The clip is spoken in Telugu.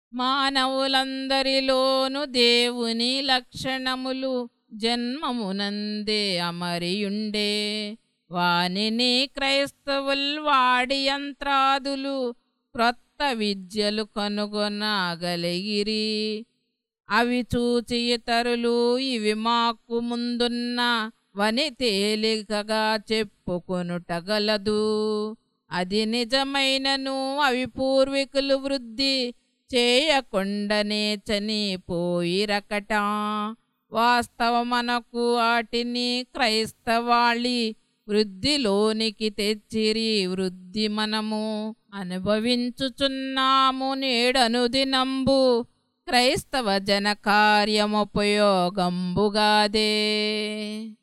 మానవులందరిలోను దేవుని లక్షణములు జన్మమునందే అమరియుండే. వానిని క్రైస్తవుల్ వాడి యంత్రాదులు క్రొత్త విద్యలు కనుగొనగలిగిరి. అవి చూచి ఇతరులు ఇవి మాకు ముందున్న వని తేలికగా చెప్పుకొనుటగలదు. అది నిజమైనను అవి పూర్వీకులు వృద్ధి చేయకుండానే చనిపోయిరకట. వాస్తవమనకు వాటిని క్రైస్తవాళి వృద్ధిలోనికి తెచ్చిరి. వృద్ధి మనము అనుభవించుచున్నాము నేడనుదినంబు క్రైస్తవ జన కార్యముపయోగంబుగాదే.